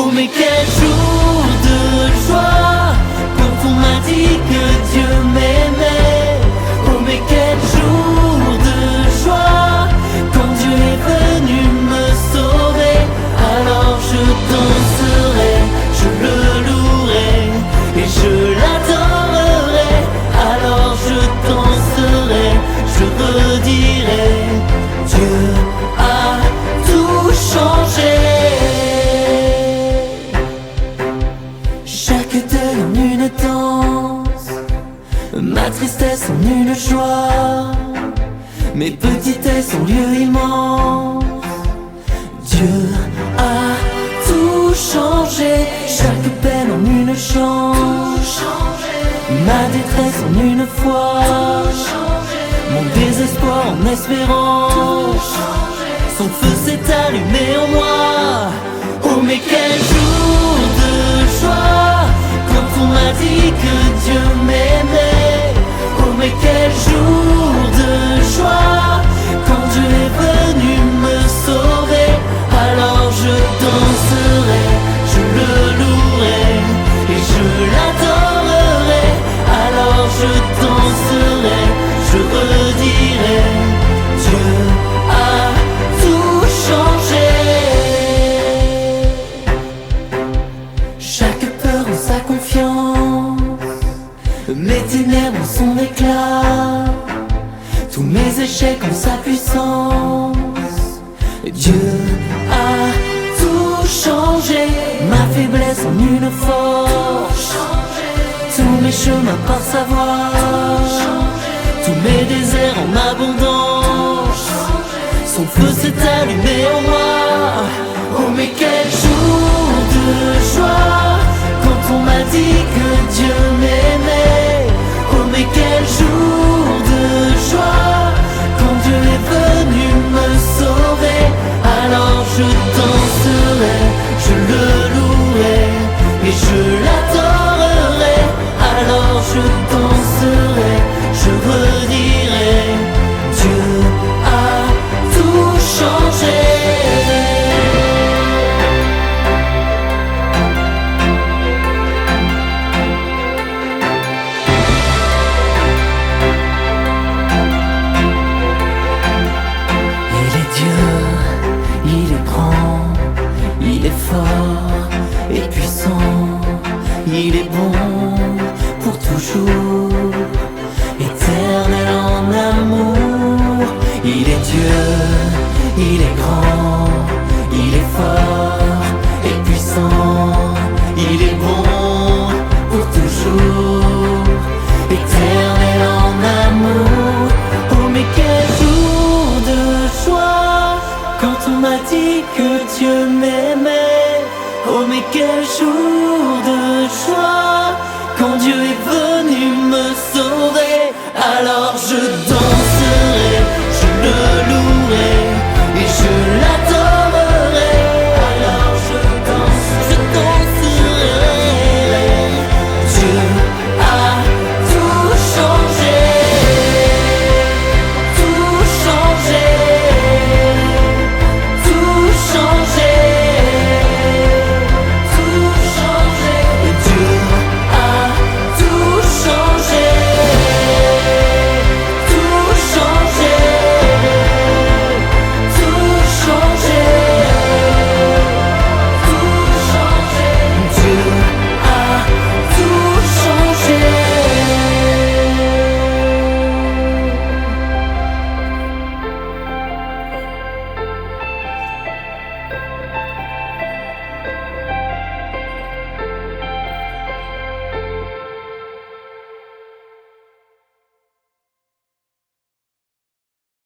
Oh mais quel jour de joie quand on m'a dit que Dieu m'aimait. Oh mais quel jour de joie quand Dieu est venu me sauver. Alors je danserai, je le louerai et je l'adorerai. Alors je danserai, je redirai, Dieu a tout changé. Chaque deuil en une danse, ma tristesse en une joie, mes petitesses en lieu immense. Dieu a tout changé. Chaque peine en une chance, ma détresse en une foi, mon désespoir en espérance. Son feu s'est allumé en moi. Oh mais quel jour de joie quand on m'a dit que Dieu m'aimait. Oh mais quel jour de joie quand Dieu est venu me sauver. Alors je danserai, je le louerai et je l'adorerai. Alors je danserai, je redirai, Dieu a tout changé. Chaque peur en sa confiance, mes ténèbres en son éclat, tous mes échecs en sa puissance. Dieu a tout changé, ma faiblesse en une force, tous mes chemins par sa voix, tous mes déserts en abondance. Son feu s'est allumé en moi. Oh mais quel jour de joie quand on m'a dit que Dieu m'aimait. Oh mais quel jour de joie quand Dieu est venu me sauver. Alors je danserai, je le louerai et je l'adorerai. Alors je danserai, je redirai, Dieu a tout changé. Il est grand, il est fort et puissant, il est bon pour toujours, éternel en amour. Il est Dieu, il est grand, il est fort et puissant, il est bon pour toujours, éternel en amour. Oh mais quel jour de joie quand on m'a dit que Dieu m'aimait. Oh mais quel jour de joie quand Dieu est venu me sauver. Alors je danse.